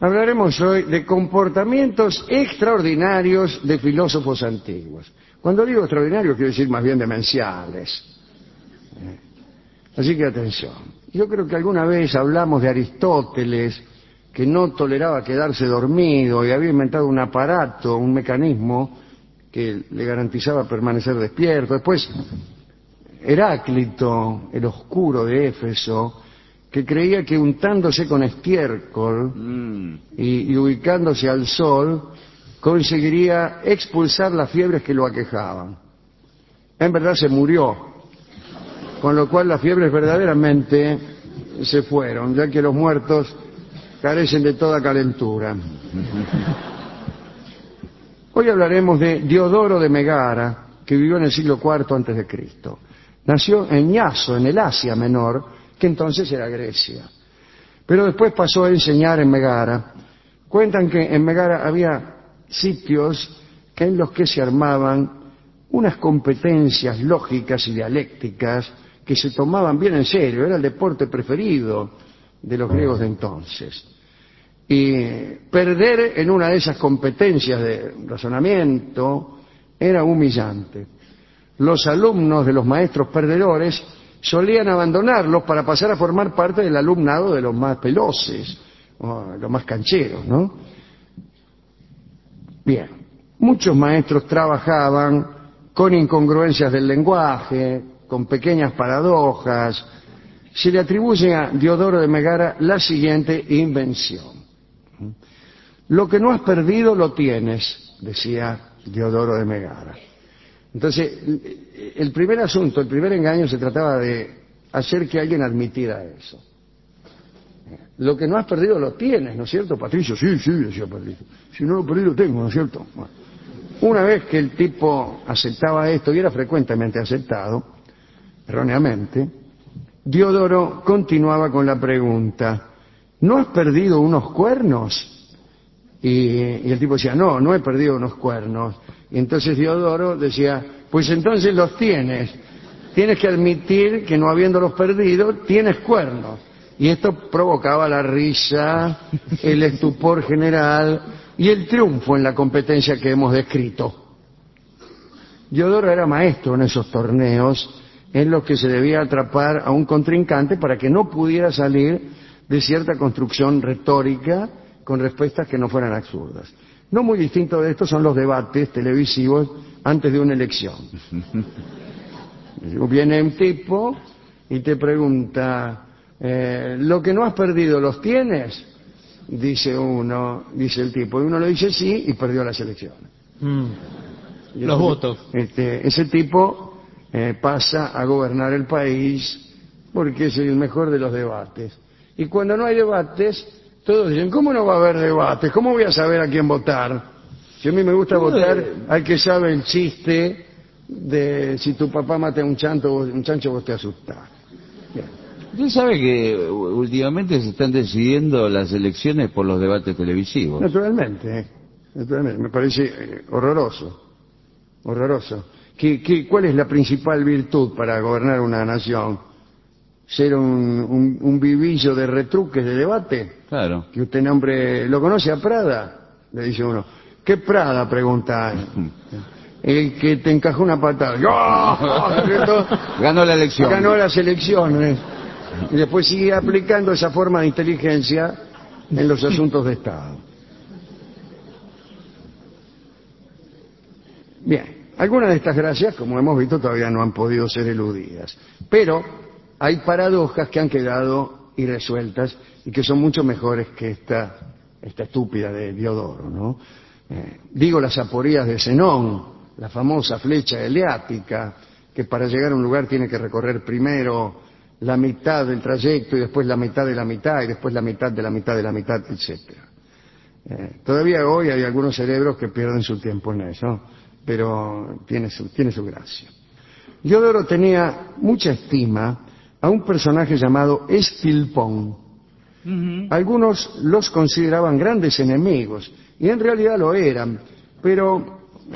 Hablaremos hoy de comportamientos extraordinarios de filósofos antiguos. Cuando digo extraordinarios quiero decir más bien demenciales. Así que atención. Yo creo que alguna vez hablamos de Aristóteles, que no toleraba quedarse dormido y había inventado un aparato, un mecanismo que le garantizaba permanecer despierto. Después, Heráclito, el oscuro de Éfeso, que creía que untándose con estiércol y ubicándose al sol, conseguiría expulsar las fiebres que lo aquejaban. En verdad se murió, con lo cual las fiebres verdaderamente se fueron, ya que los muertos carecen de toda calentura. Hoy hablaremos de Diodoro de Megara, que vivió en el siglo IV antes de Cristo. Nació en Iaso, en el Asia Menor, que entonces era Grecia. Pero después pasó a enseñar en Megara. Cuentan que en Megara había sitios en los que se armaban unas competencias lógicas y dialécticas que se tomaban bien en serio. Era el deporte preferido de los griegos de entonces. Y perder en una de esas competencias de razonamiento era humillante. Los alumnos de los maestros perdedores solían abandonarlos para pasar a formar parte del alumnado de los más veloces, o los más cancheros, ¿no? Bien, muchos maestros trabajaban con incongruencias del lenguaje, con pequeñas paradojas. Se le atribuye a Diodoro de Megara la siguiente invención. Lo que no has perdido lo tienes, decía Diodoro de Megara. Entonces, el primer asunto, el primer engaño se trataba de hacer que alguien admitiera eso. Lo que no has perdido lo tienes, ¿no es cierto, Patricio? Sí, decía Patricio. Si no lo perdí lo tengo, ¿no es cierto? Bueno, una vez que el tipo aceptaba esto, y era frecuentemente aceptado, erróneamente, Diodoro continuaba con la pregunta, ¿no has perdido unos cuernos? Y el tipo decía, no he perdido unos cuernos. Y entonces Diodoro decía, pues entonces los tienes. Tienes que admitir que no habiéndolos perdido, tienes cuernos. Y esto provocaba la risa, el estupor general y el triunfo en la competencia que hemos descrito. Diodoro era maestro en esos torneos en los que se debía atrapar a un contrincante para que no pudiera salir de cierta construcción retórica con respuestas que no fueran absurdas. No muy distinto de esto son los debates televisivos antes de una elección. Viene un tipo y te pregunta, ¿lo que no has perdido los tienes? Dice el tipo, y uno le dice sí y perdió las elecciones. Los votos. Ese tipo pasa a gobernar el país porque es el mejor de los debates. Y cuando no hay debates, todos dicen, ¿cómo no va a haber debates? ¿Cómo voy a saber a quién votar? Si a mí me gusta votar al que sabe el chiste de si tu papá mata a un chancho vos te asustás. Bien. Usted sabe que últimamente se están decidiendo las elecciones por los debates televisivos. Naturalmente, me parece horroroso. ¿Cuál es la principal virtud para gobernar una nación? ¿Ser un vivillo de retruques de debate? Claro. Que usted nombre... ¿Lo conoce a Prada? Le dice uno. ¿Qué Prada? Pregunta. El que te encajó una patada. Ganó la elección. Ganó las elecciones. Y después sigue aplicando esa forma de inteligencia en los asuntos de Estado. Bien, algunas de estas gracias, como hemos visto, todavía no han podido ser eludidas. Pero hay paradojas que han quedado irresueltas y que son mucho mejores que esta estúpida de Diodoro, ¿no? Digo las aporías de Zenón, la famosa flecha eleática, que para llegar a un lugar tiene que recorrer primero la mitad del trayecto y después la mitad de la mitad y después la mitad de la mitad de la mitad, etcétera. Todavía hoy hay algunos cerebros que pierden su tiempo en eso, pero tiene su gracia. Diodoro tenía mucha estima a un personaje llamado Estilpón. Algunos los consideraban grandes enemigos, y en realidad lo eran, pero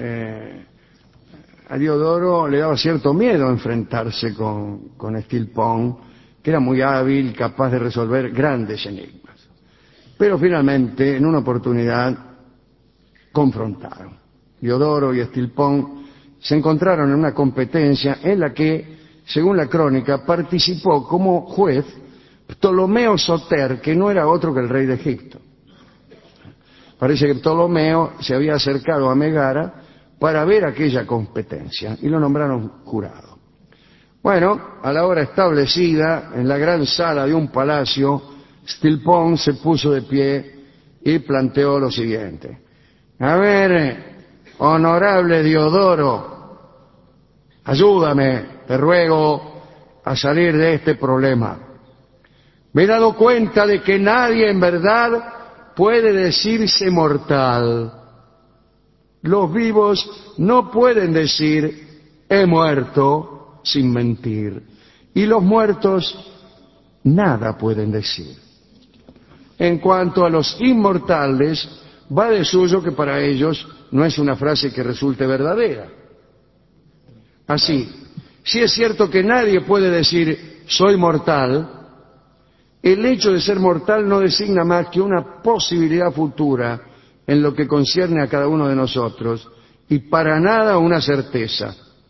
a Diodoro le daba cierto miedo enfrentarse con Estilpón, que era muy hábil, capaz de resolver grandes enigmas. Pero finalmente, en una oportunidad, confrontaron. Diodoro y Estilpón se encontraron en una competencia en la que, según la crónica, participó como juez Ptolomeo Soter, que no era otro que el rey de Egipto. Parece que Ptolomeo se había acercado a Megara para ver aquella competencia y lo nombraron jurado. Bueno, a la hora establecida, en la gran sala de un palacio, Estilpón se puso de pie y planteó lo siguiente. A ver, honorable Diodoro, ayúdame, te ruego, a salir de este problema. Me he dado cuenta de que nadie en verdad puede decirse mortal. Los vivos no pueden decir he muerto sin mentir. Y los muertos nada pueden decir. En cuanto a los inmortales, va de suyo que para ellos no es una frase que resulte verdadera. Así, si es cierto que nadie puede decir soy mortal, el hecho de ser mortal no designa más que una posibilidad futura en lo que concierne a cada uno de nosotros y para nada una certeza.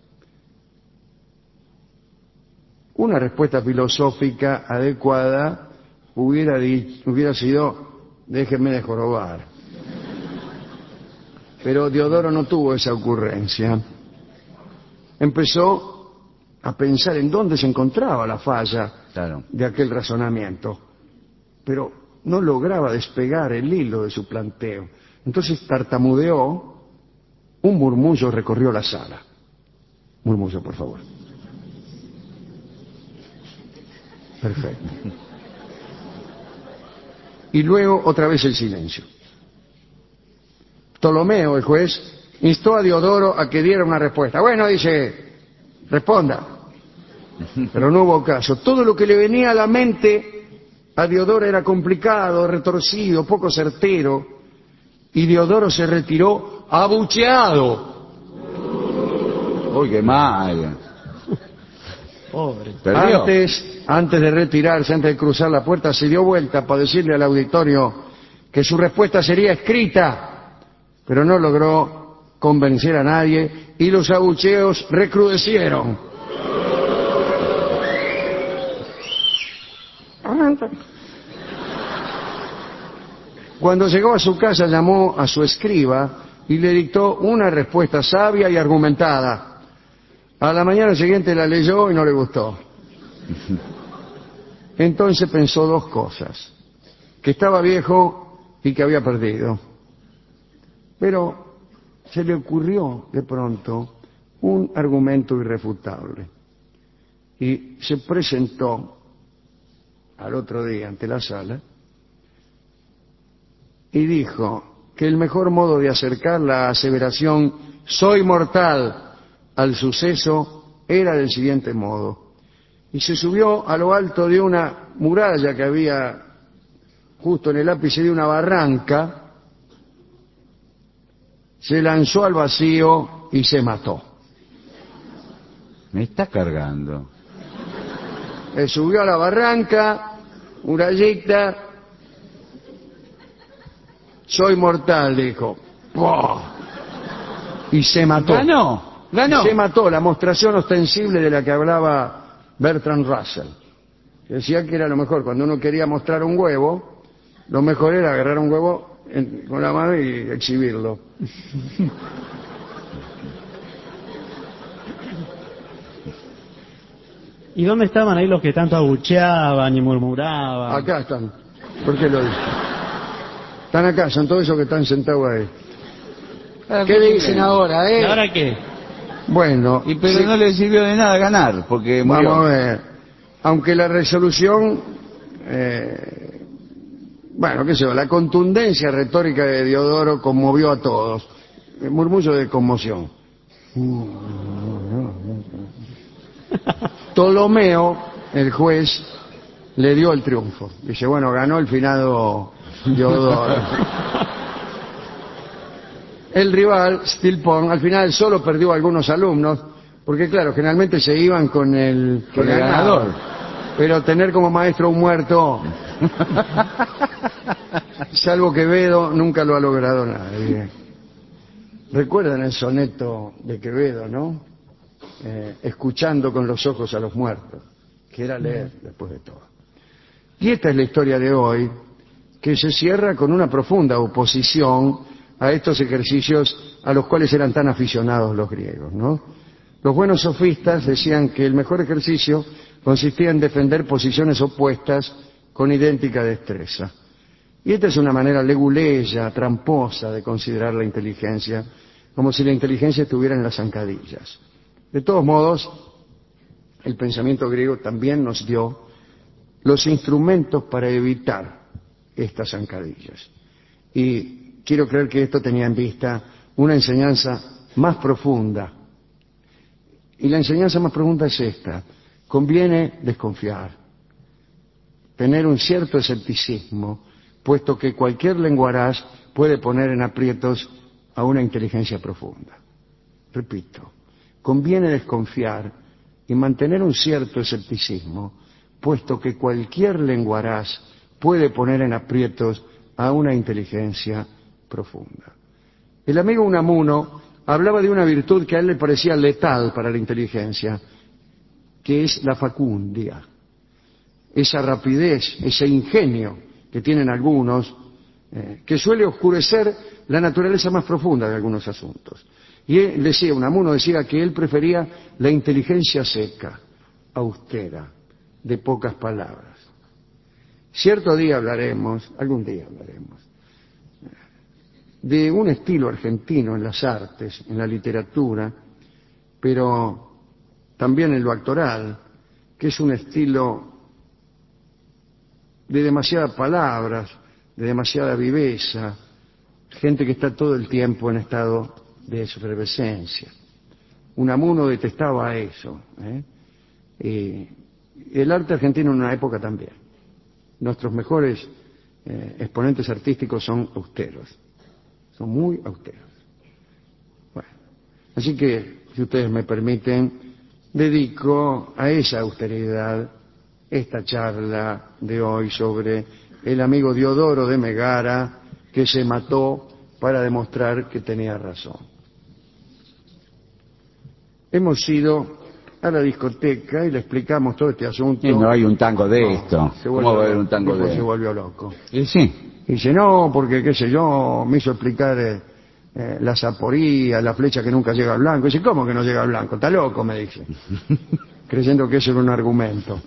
Una respuesta filosófica adecuada hubiera sido déjenme de jorobar. Pero Diodoro no tuvo esa ocurrencia. Empezó a pensar en dónde se encontraba la falla de aquel razonamiento, pero no lograba despegar el hilo de su planteo. Entonces tartamudeó, un murmullo recorrió la sala. Murmullo, por favor. Perfecto. Y luego otra vez el silencio. Ptolomeo, el juez, instó a Diodoro a que diera una respuesta. Bueno, dice, responda. Pero no hubo caso. Todo lo que le venía a la mente a Diodoro era complicado, retorcido, poco certero, y Diodoro se retiró abucheado. ¡Uy, qué mal! Pobre. Antes de retirarse, antes de cruzar la puerta, se dio vuelta para decirle al auditorio que su respuesta sería escrita, pero no logró convencer a nadie y los abucheos recrudecieron. Cuando llegó a su casa llamó a su escriba y le dictó una respuesta sabia y argumentada. A la mañana siguiente la leyó y no le gustó. Entonces pensó dos cosas: que estaba viejo y que había perdido. Pero se le ocurrió de pronto un argumento irrefutable y se presentó al otro día ante la sala y dijo que el mejor modo de acercar la aseveración soy mortal al suceso era del siguiente modo. Y se subió a lo alto de una muralla que había justo en el ápice de una barranca, se lanzó al vacío y se mató. Me está cargando. Subió a la barranca, murallita, soy mortal, dijo. ¡Puah! Y se mató. ¡Ganó! Se mató, la mostración ostensible de la que hablaba Bertrand Russell. Decía que era lo mejor, cuando uno quería mostrar un huevo, lo mejor era agarrar un huevo con la mano y exhibirlo. ¿Y dónde estaban ahí los que tanto abucheaban y murmuraban? Acá están. ¿Por qué lo dice? Están acá, son todos esos que están sentados ahí. ¿Qué dicen ahora, ¿Y ahora qué? Bueno, Pero no le sirvió de nada ganar, porque murió. vamos a ver. Aunque la resolución, bueno, qué sé yo, la contundencia retórica de Diodoro conmovió a todos. Murmullo de conmoción. Ptolomeo, el juez, le dio el triunfo. Dice, bueno, ganó el finado Diodoro. El rival, Estilpón, al final solo perdió algunos alumnos, porque claro, generalmente se iban con el Con el ganador. Pero tener como maestro a un muerto, salvo Quevedo, nunca lo ha logrado nadie. Recuerdan el soneto de Quevedo, ¿no? Escuchando con los ojos a los muertos, que era leer después de todo. Y esta es la historia de hoy, que se cierra con una profunda oposición a estos ejercicios a los cuales eran tan aficionados los griegos, ¿no? Los buenos sofistas decían que el mejor ejercicio consistía en defender posiciones opuestas con idéntica destreza. Y esta es una manera leguleya, tramposa de considerar la inteligencia, como si la inteligencia estuviera en las zancadillas. De todos modos, el pensamiento griego también nos dio los instrumentos para evitar estas zancadillas. Y quiero creer que esto tenía en vista una enseñanza más profunda. Y la enseñanza más profunda es esta: conviene desconfiar, tener un cierto escepticismo, puesto que cualquier lenguaraz puede poner en aprietos a una inteligencia profunda. Repito, conviene desconfiar y mantener un cierto escepticismo, puesto que cualquier lenguaraz puede poner en aprietos a una inteligencia profunda. El amigo Unamuno hablaba de una virtud que a él le parecía letal para la inteligencia, que es la facundia, esa rapidez, ese ingenio que tienen algunos, que suele oscurecer la naturaleza más profunda de algunos asuntos. Y él decía, Unamuno decía que él prefería la inteligencia seca, austera, de pocas palabras. Cierto día hablaremos, algún día hablaremos, de un estilo argentino en las artes, en la literatura, pero también en lo actoral, que es un estilo de demasiadas palabras, de demasiada viveza, gente que está todo el tiempo en estado de efervescencia. Unamuno detestaba eso. El arte argentino en una época también. Nuestros mejores exponentes artísticos son austeros, son muy austeros. Bueno, así que, si ustedes me permiten, dedico a esa austeridad esta charla de hoy sobre el amigo Diodoro de Megara, que se mató para demostrar que tenía razón. Hemos ido a la discoteca y le explicamos todo este asunto. Y no hay un tango de esto. ¿Cómo va a haber un tango de esto? Se volvió loco. Y sí. Y dice, no, porque qué sé yo, me hizo explicar la zaporía, la flecha que nunca llega al blanco. Dice, ¿cómo que no llega al blanco? Está loco, me dice. Creyendo que eso era un argumento.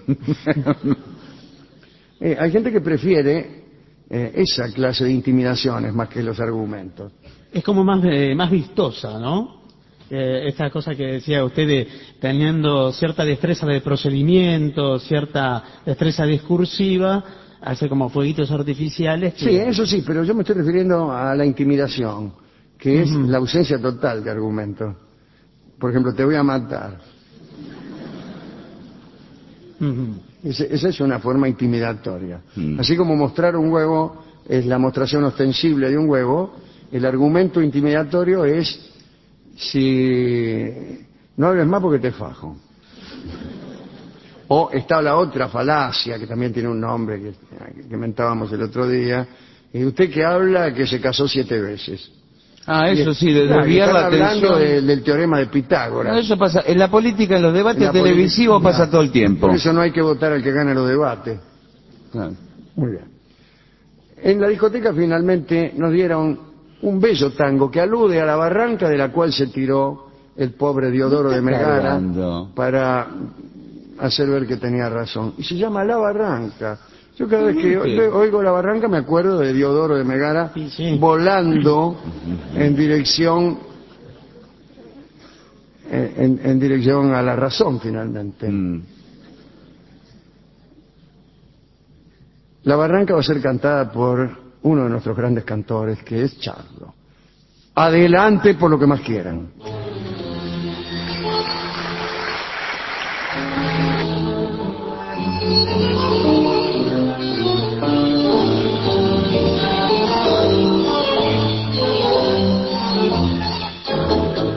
Hay gente que prefiere esa clase de intimidaciones más que los argumentos. Es como más vistosa, ¿no? Esta cosa que decía usted de teniendo cierta destreza de procedimiento, cierta destreza discursiva, hace como fueguitos artificiales. Sí, eso sí, pero yo me estoy refiriendo a la intimidación, que es la ausencia total de argumentos. Por ejemplo, te voy a matar. Esa es una forma intimidatoria. Así como mostrar un huevo es la mostración ostensible de un huevo, el argumento intimidatorio es: si no hables más porque te fajo. O está la otra falacia, que también tiene un nombre que mentábamos el otro día, y usted que habla que se casó 7 veces. Eso sí, de desviar la atención. Hablando del teorema de Pitágoras. No, eso pasa, en la política, en los debates televisivos pasa todo el tiempo. Por eso no hay que votar al que gana los debates. Claro. Muy bien. En la discoteca finalmente nos dieron un bello tango que alude a la barranca de la cual se tiró el pobre Diodoro de Megara para hacer ver que tenía razón. Y se llama La Barranca. Yo cada vez que oigo La Barranca me acuerdo de Diodoro de Megara volando en dirección en dirección a la razón finalmente. La Barranca va a ser cantada por uno de nuestros grandes cantores, que es Charlo. Adelante por lo que más quieran.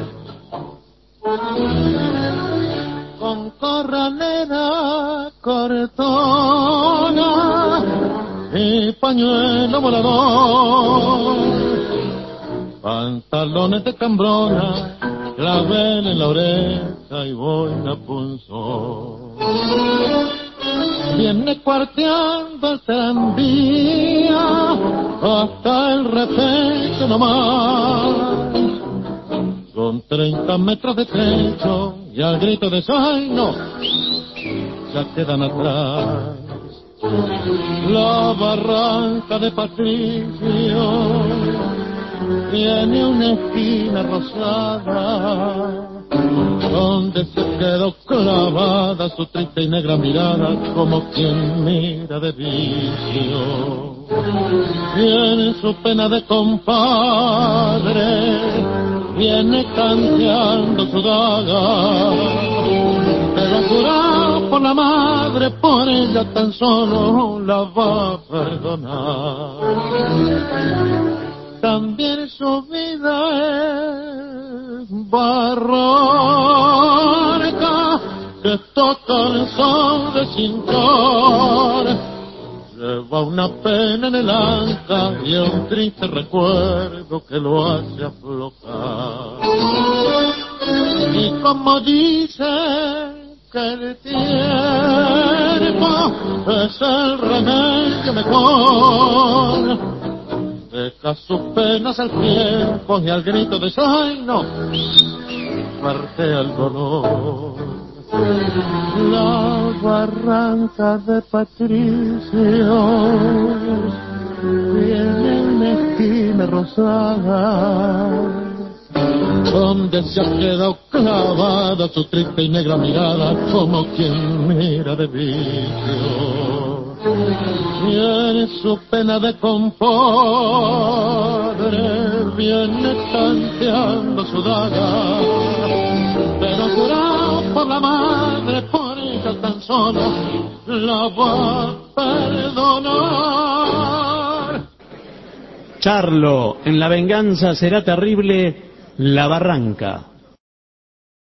Concorra, nena, corre cielo volador. Pantalones de cambrona, clavel en la oreja y boina punzón. Viene cuarteando el tranvía hasta el repente nomás. Son 30 metros de trecho y al grito de Zaino ya quedan atrás. La barranca de Patricio tiene una esquina rosada donde se quedó clavada su triste y negra mirada como quien mira de vicio. Viene su pena de compadre, viene canteando su daga, pero jurado por la madre, por ella tan solo la va a perdonar. También su vida es barranca que toca el sol de cintor. Lleva una pena en el anca y un triste recuerdo que lo hace aflojar. Y como dice que el tiempo es el remedio mejor, deja sus penas al tiempo y al grito de Zaino partea el dolor. La barranca de Patricio tiene una esquina rosada donde se ha quedado clavada su triste y negra mirada como quien mira de vicio. Viene su pena de compadre, viene tanteando su daga, pero jurado por la madre, por ella tan solo la va a perdonar. Charlo, en La venganza será terrible, La Barranca.